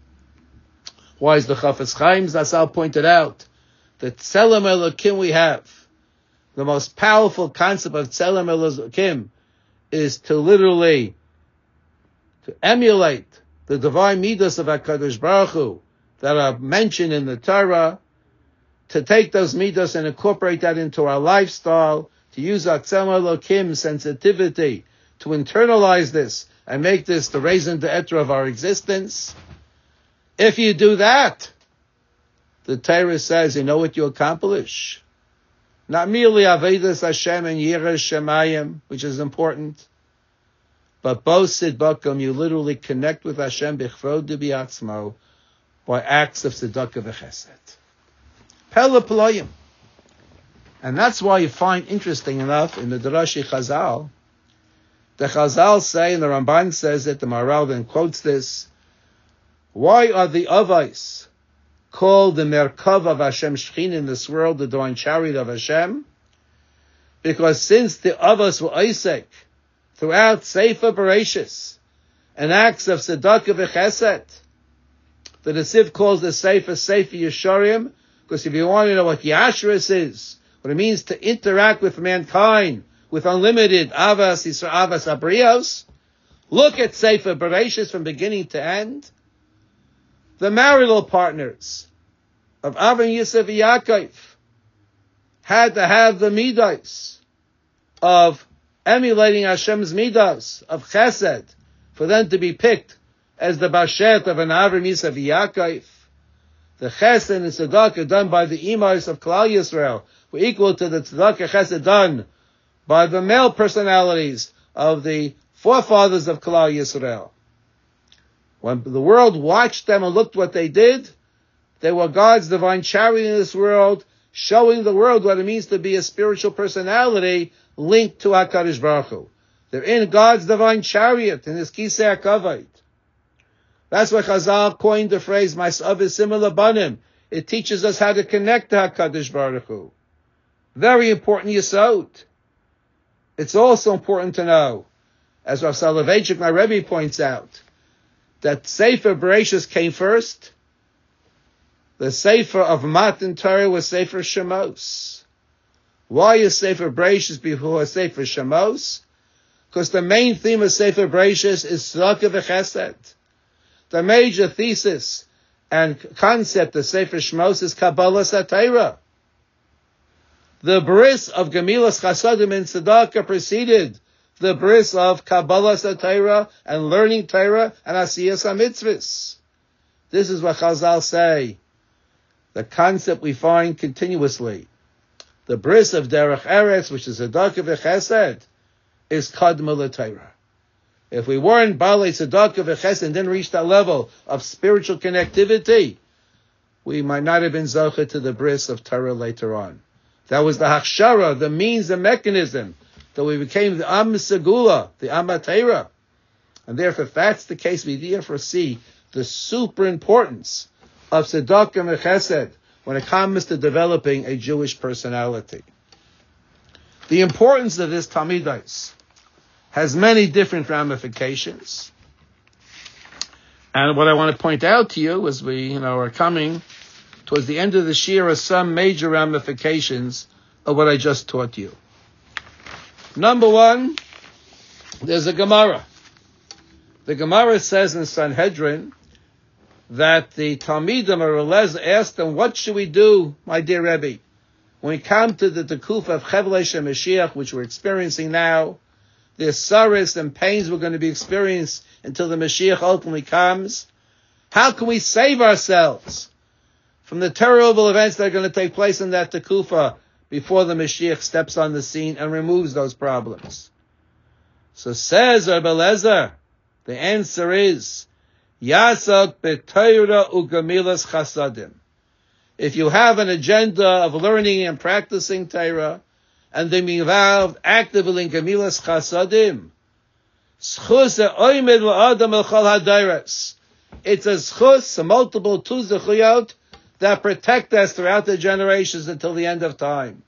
Why is the Chafetz Chaim Zatzal pointed out that Tzelem Elokim we have? The most powerful concept of Tzelem Elokim is to literally to emulate the divine midas of HaKadosh Baruch Hu that are mentioned in the Torah, to take those midas and incorporate that into our lifestyle, to use our Tzelem Elokim sensitivity to internalize this and make this the raison d'etre of our existence. If you do that, the Torah says, you know what you accomplish? Not merely Avedas Hashem and Yiras Shemayim, which is important, but both Sidbakum, you literally connect with Hashem B'chvod B'yatzmo by acts of Tzedakah V'chesed. Pele P'loyim. And that's why you find interesting enough in the Darashi Chazal, the Chazal say, and the Ramban says it, the Maharal then quotes this, why are the Avos called the Merkav of Hashem Shechin in this world, the divine chariot of Hashem? Because since the Avos were Isaac throughout Sefer Bereshis and acts of Tzedakah v'Chesed, the Nesiv calls the Sefer Yesharim, because if you want to know what Yashris is, what it means to interact with mankind with unlimited Avas Yisrael, Avas Abrios, look at Sefer Bereshis from beginning to end. The marital partners of Avram, Yosef, and Yaakov had to have the midas of emulating Hashem's midas of chesed for them to be picked as the bashet of an Avram, Yosef, and Yaakov. The chesed and tzedakah done by the imams of Klal Yisrael were equal to the tzedakah chesed done by the male personalities of the forefathers of Klal Yisrael. When the world watched them and looked what they did, they were God's divine chariot in this world, showing the world what it means to be a spiritual personality linked to HaKadosh Baruch Hu. They're in God's divine chariot, in His Kisei HaKavod. That's why Chazal coined the phrase, Ma'asav Similar Banim. It teaches us how to connect to HaKadosh Baruch Hu. Very important yesod. It's also important to know, as Rav Soloveitchik, my Rebbe, points out, that Sefer Bereshis came first. The Sefer of Matan Torah was Sefer Shemos. Why is Sefer Bereshis before Sefer Shemos? Because the main theme of Sefer Bereshis is Tzedakah v'Chesed. The major thesis and concept of Sefer Shemos is Kabbalas HaTorah. The bris of Gemilas Chasadim and Tzedakah preceded the bris of Kabbalas HaTorah and learning Torah and Asiyas HaMitzvahs. This is what Chazal say. The concept we find continuously. The bris of Derech Eretz, which is Tzedakah v'Chesed, is Kadma l'Torah. If we weren't Balei Tzedakah v'Chesed and didn't reach that level of spiritual connectivity, we might not have been Zocheh to the bris of Torah later on. That was the Hachshara, the means, the mechanism, that we became the Am Segula, the Am HaTorah. And therefore, if that's the case, we therefore see the super importance of Tzedakah and Chesed when it comes to developing a Jewish personality. The importance of this Talmidais has many different ramifications. And what I want to point out to you as we, are coming towards the end of this year are some major ramifications of what I just taught you. Number one, there's a Gemara. The Gemara says in Sanhedrin that the Talmidim or Elez asked them, what should we do, my dear Rebbe? When we come to the Tekuf of Chevlei Mashiach, which we're experiencing now, the sorrows and pains we're going to be experiencing until the Mashiach ultimately comes. How can we save ourselves from the terrible events that are going to take place in that Tekufa before the Mashiach steps on the scene and removes those problems? So says Rabbi Eliezer, the answer is, Yasak b'Torah ugamilas chasadim. If you have an agenda of learning and practicing Torah, and then be involved actively in gamilas chasadim, schus oimed la'adam el chol hadairas. It's a schus, a multiple two zechuyot that protect us throughout the generations until the end of time.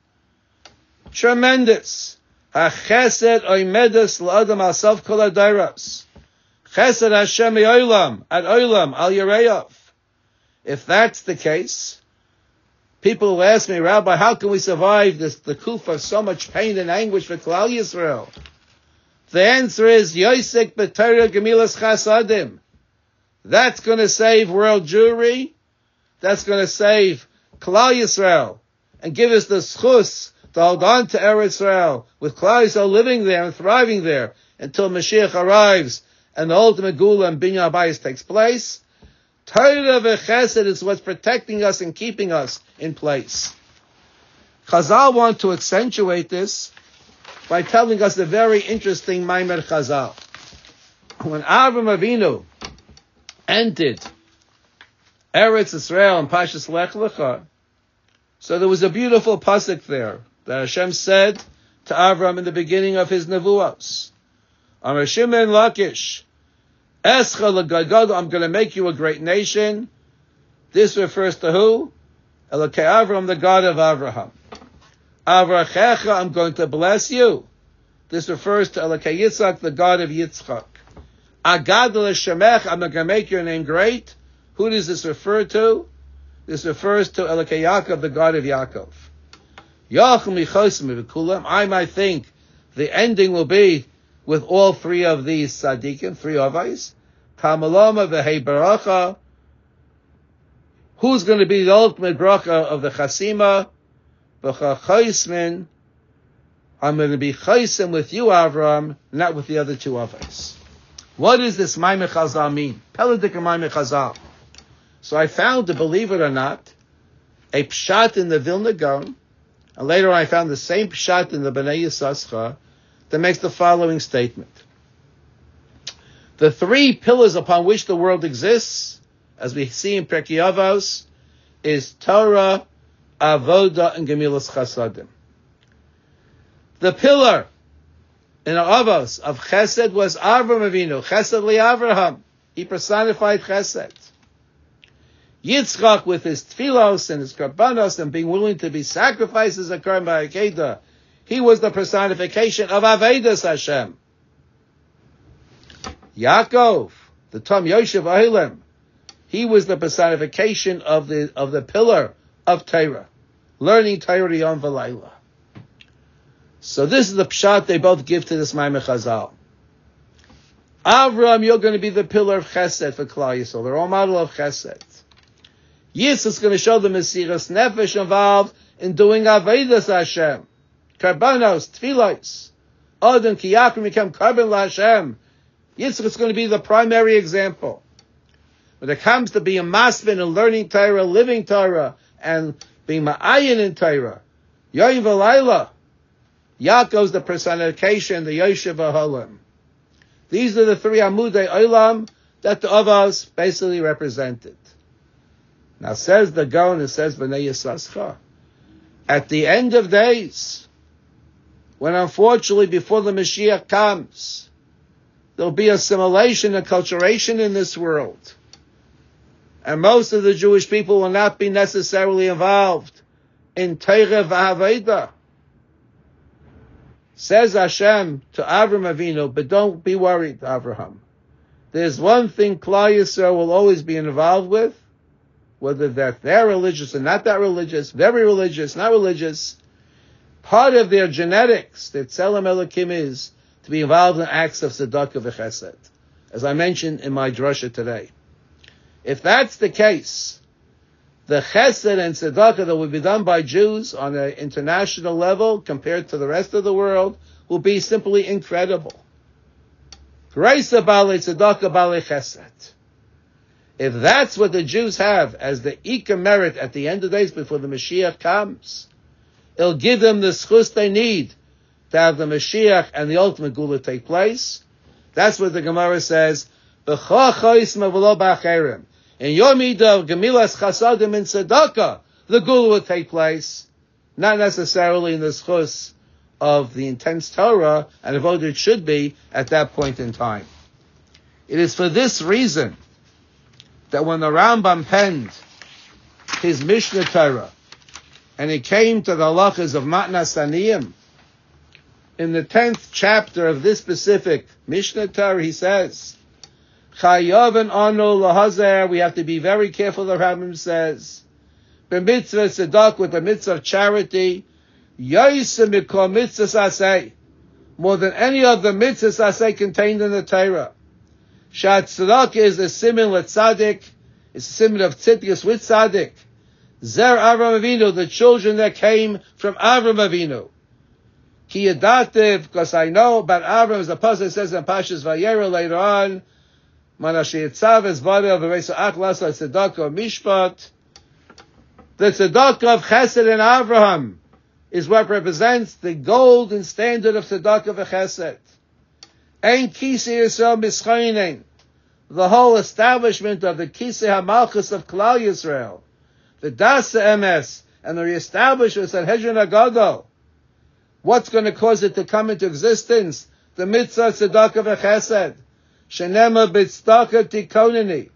Tremendous. Ha-chesed oimedes la'adam asaf kol hadairas. Chesed Hashem oilam, ad oilam, al yareyav. If that's the case, people will ask me, Rabbi, how can we survive the kufa of so much pain and anguish for Klal Yisrael? The answer is, Yosek b'Torah gemilas chasadim. That's going to save world Jewry. That's going to save Klal Yisrael and give us the schus to hold on to Eretz Yisrael with Klal Yisrael living there and thriving there until Mashiach arrives and the ultimate Gula and Binyan Habayis takes place. Torah v'chesed is what's protecting us and keeping us in place. Chazal want to accentuate this by telling us a very interesting Maimer Chazal. When Avram Avinu entered Eretz Yisrael and Pashas Lech Lecha, so there was a beautiful pasuk there that Hashem said to Avram in the beginning of his Nevuos. Amar Shimon Lakish, Escha l'gadol, I'm going to make you a great nation. This refers to who? Elokei Avram, the God of Avraham. Avrachecha, I'm going to bless you. This refers to Elokei Yitzchak, the God of Yitzchak. Agadol Shemech, I'm going to make your name great. Who does this refer to? This refers to Elokei Yaakov, the God of Yaakov. Yachim Michosim V'Kulam, I might think the ending will be with all three of these tzaddikim, three avos. Kamalama v'hei baracha. Who's going to be the ultimate bracha of the chasima? V'chachaismin. I'm going to be chaisim with you, Avram, not with the other two avos. What does this Maimer Chazal mean? Peladik Maimer Chazal. So I found, to believe it or not, a pshat in the Vilna Gaon, and later I found the same pshat in the Bnei Yissaschar, that makes the following statement. The three pillars upon which the world exists, as we see in Pirkei Avos, is Torah, Avoda, and Gemilas Chasadim. The pillar in Avos of Chesed was Avram Avinu, Chesed li Avraham. He personified Chesed. Yitzchak, with his tfilos and his karbanos and being willing to be sacrificed as a karban ba'akedah, he was the personification of Avedas Hashem. Yaakov, the Tom Yoshev Oilem, he was the personification of the pillar of Torah, learning Torah Yom V'Layla. So this is the pshat they both give to this Maimer Chazal. Avram, you're going to be the pillar of Chesed for Klal Yisrael, the role model of Chesed. Yitzchak is going to show the Mesiras Nefesh involved in doing Avedas Hashem. Karbanos, Tfilos, Odin, Kiyakim become Karban LaHashem. Yitzchak is going to be the primary example. When it comes to being masvin and learning Torah, living Torah, and being ma'ayin in Torah, Yoim V'Layla, Yaakov's the personification, the Yoshev Oholim. These are the three Amudei Olam that the Avos basically represented. Now says the Gaon, it says Bnei Yissaschar, at the end of days, when unfortunately before the Mashiach comes, there'll be assimilation and acculturation in this world. And most of the Jewish people will not be necessarily involved in Torah v'Avodah. Says Hashem to Avram Avinu, but don't be worried, Avraham. there's one thing Klal Yisrael will always be involved with, whether that they're religious or not that religious, very religious, not religious. Part of their genetics, that Tzelem Elokim, is to be involved in acts of tzedakah v'chesed, as I mentioned in my drasha today. If that's the case, the chesed and tzedakah that will be done by Jews on an international level compared to the rest of the world will be simply incredible. Graisa b'alei tzedakah b'alei chesed. If that's what the Jews have as the Ika merit at the end of the days before the Mashiach comes, it'll give them the schus they need to have the Mashiach and the ultimate Gula take place. That's what the Gemara says. In your midah of Gemilas Chasadim and Tzedakah, the Gula will take place, not necessarily in the schus of the intense Torah, and of what it should be at that point in time. It is for this reason that when the Rambam penned his Mishnah Torah, and he came to the halachas of Matnas Aniyim, in the 10th chapter of this specific Mishnah Torah, he says, Chayav and Anu Lahazer, we have to be very careful, the Rambam says, b'mitzvah tzedakah, with the mitzvah of charity, Yaisa mikol mitzvahs aseh, more than any of the mitzvahs aseh contained in the Torah. Shat tzedakah is a simon of tzaddik, it's a simon of tzidkus with tzaddik. Zer Avram Avinu, the children that came from Avram Avinu. Ki yadativ, because I know about Avram, as the pasuk says in Pashas Vayera later on, Manashe Yitzav es vada of Reisa Achlas tzedakah mishpat. The tzedakah of Chesed and Avraham is what represents the golden standard of tzedakah v'chesed. Ein Kisei Yisrael mischayinen, the whole establishment of the Kisei HaMalchus of Klal Yisrael, the Dasa Emes, and the reestablishment of Sanhedrin HaGadol. What's going to cause it to come into existence? The mitzvah tzedakah v'chesed. Shenema b'tzedakah tikonini.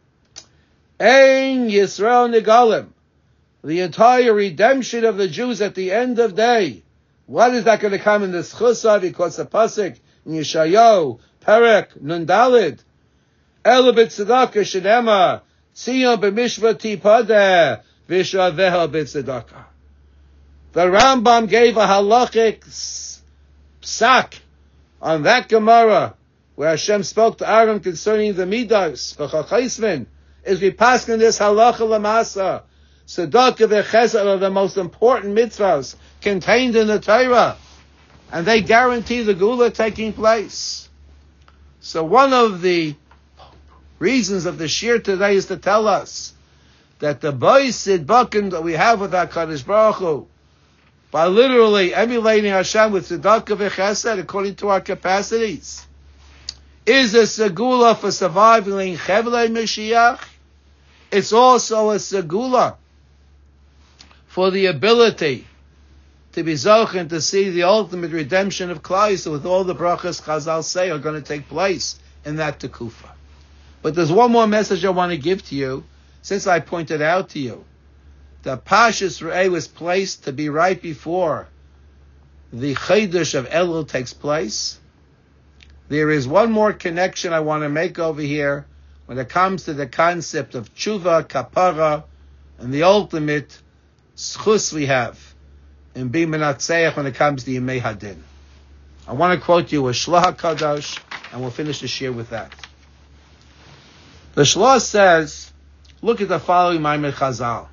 Ein Yisrael nigalim. The entire redemption of the Jews at the end of day. What is that going to come in the schusah? Because the pasuk in Yeshayahu, Perek, Nun Dalid, Ela b'tzedakah shenema, Tzion b'mishva tipadeh, v'shaveha b'tzedakah. The Rambam gave a halachic psak on that Gemara, where Hashem spoke to Aaron concerning the midos, v'chachaismin, is we pass in this halacha lamasa. Tzedakah v'chesed are the most important mitzvahs contained in the Torah, and they guarantee the Gula taking place. So one of the reasons of the shir today is to tell us that the bois sidbakim that we have with HaKadosh Baruch Hu, by literally emulating Hashem with tzedakah v'chesed according to our capacities, is a segula for surviving Chevlei Mashiach. It's also a segula for the ability to be zochen to see the ultimate redemption of Klal Yisrael with all the brachas Chazal say are going to take place in that tekufa. But there's one more message I want to give to you, since I pointed out to you that Pashas Re'eh was placed to be right before the Chedesh of Elul takes place. There is one more connection I want to make over here when it comes to the concept of tshuva, kapara, and the ultimate schus we have in being menatzeach when it comes to Yemei Hadin. I want to quote you a Shlah HaKadosh, and we'll finish the shir with that. The Shlah says, look at the following Maimed Chazal.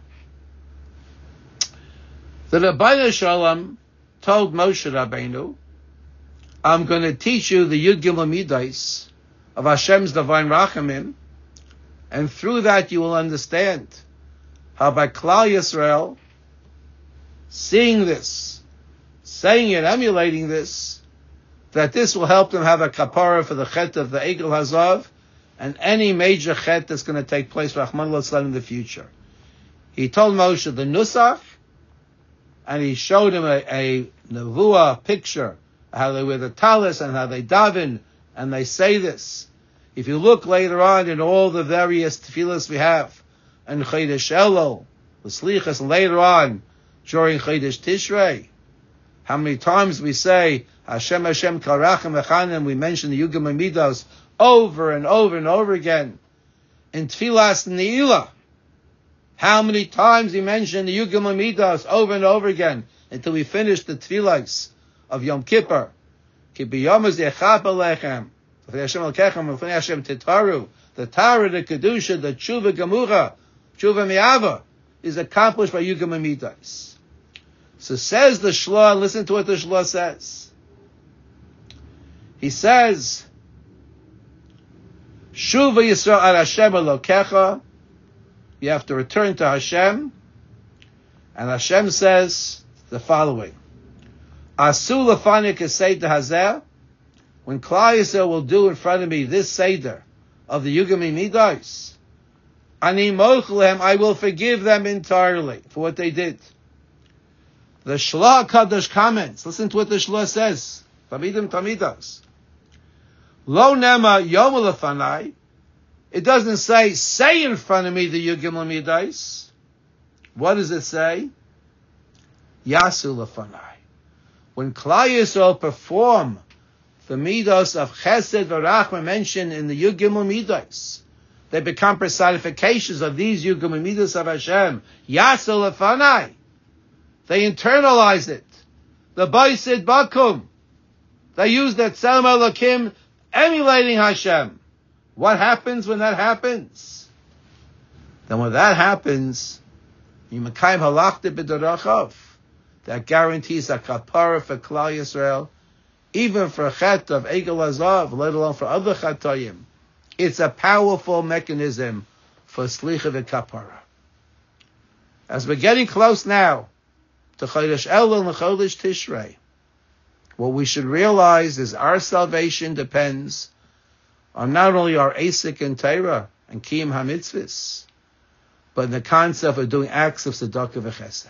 The Rabbeinu Shalom told Moshe Rabbeinu, I'm going to teach you the Yud Gimel Midas of Hashem's divine Rachamim, and through that you will understand how by Klal Yisrael, seeing this, saying it, emulating this, that this will help them have a kapara for the chet of the Egel Hazav, and any major chet that's going to take place for Rahman al in the future. He told Moshe the Nusach, and he showed him a Nevuah picture, how they wear the talis and how they daven, and they say this. If you look later on in all the various tefillas we have, and Chodesh Elul, the Slichas, and later on during Chodesh Tishrei, how many times we say Hashem Hashem Karachem Echanim, we mention the Yugam Midos over and over and over again in Tfilas Ne'ilah. How many times he mentioned the Yugim Amidas over and over again until we finish the Tfilas of Yom Kippur. Ki b'yom zechap alechem, v'fnei Hashem alkechem, v'fnei Hashem titaru. The Torah, the Kedusha, the Tshuva Gemura, Tshuva Mi'ava, is accomplished by Yugim Amidas. So says the Shloah, listen to what the Shloah says. He says, Shuva Yisrael ad Hashem Elokecha, you have to return to Hashem, and Hashem says the following, Asu lefanik Seder Hazeh, when Klal Yisrael will do in front of me this Seder of the Yugim Midas, Ani mochlem, I will forgive them entirely for what they did. The Shloah Kadosh comments, listen to what the Shloah says, Tamidim Tamidas. Lo nema yom lefanai, it doesn't say in front of me the Yugim Midas. What does it say? Yasu lefanai. When Klal Yisrael perform the midos of Chesed v'Rachma mentioned in the Yugim Midas, they become personifications of these Yugim Midas of Hashem. Yasu lefanai. They internalize it. The Baisid Bakum. They use that Tselem Elokim emulating Hashem. What happens when that happens? Then when that happens, Yimekayim Halachta B'Darachav. That guarantees a kapara for Klal Yisrael, even for a chet of Egel Azav, let alone for other chatayim. It's a powerful mechanism for slicha v'kapara. As we're getting close now to Chodesh Elul and Chodesh Tishrei, what we should realize is our salvation depends on not only our Asik and Torah and Kiyum HaMitzvahs, but the concept of doing acts of tzedakah v'chesed.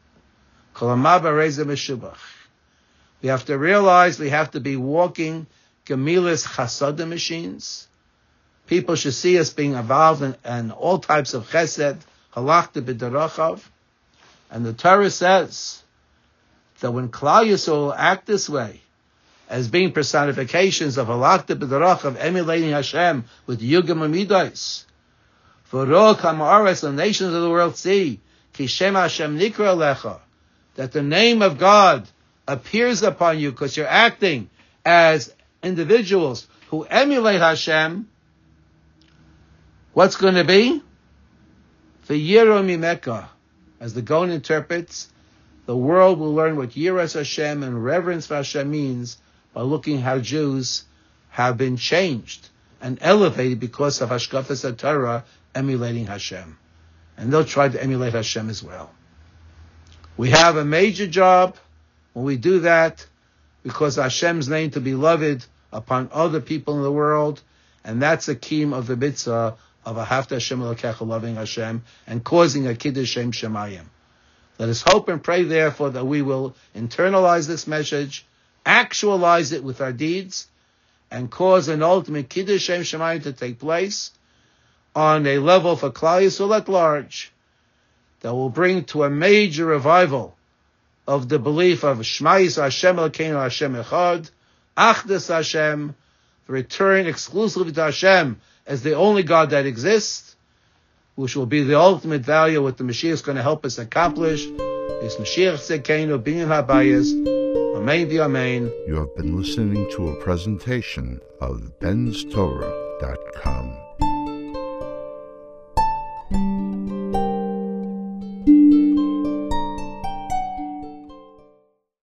We have to realize we have to be walking Gemilas Chasadim machines. People should see us being involved in all types of chesed, halachta b'darachav. And the Torah says that when Klal Yisrael will act this way, as being personifications of halachta b'darachav, emulating Hashem with Yugim Midas, v'ro kamaretz, the nations of the world see, ki shem Hashem nikra lecha, that the name of God appears upon you because you're acting as individuals who emulate Hashem. What's going to be? V'yiro mimeka. As the Gaon interprets, the world will learn what Yiras Hashem and reverence for Hashem means by looking how Jews have been changed and elevated because of Hashkafas Torah emulating Hashem. And they'll try to emulate Hashem as well. We have a major job when we do that because Hashem's name to be beloved upon other people in the world, and that's a key of the mitzvah of Ahavta Hashem Elokecha, loving Hashem, and causing a Kiddush Shem Shemayim. Let us hope and pray, therefore, that we will internalize this message, actualize it with our deeds, and cause an ultimate Kiddush Shem Shemayim to take place on a level for Klal Yisrael at large, that will bring to a major revival of the belief of Shema Yisrael Hashem Elokeinu Hashem Echad, Achdus Hashem, the return exclusively to Hashem as the only God that exists, which will be the ultimate value what the Mashiach is going to help us accomplish. Is Mashiach Tzedkeinu Binyan Habayis. Amen v'amen. You have been listening to a presentation of BensTorah.com.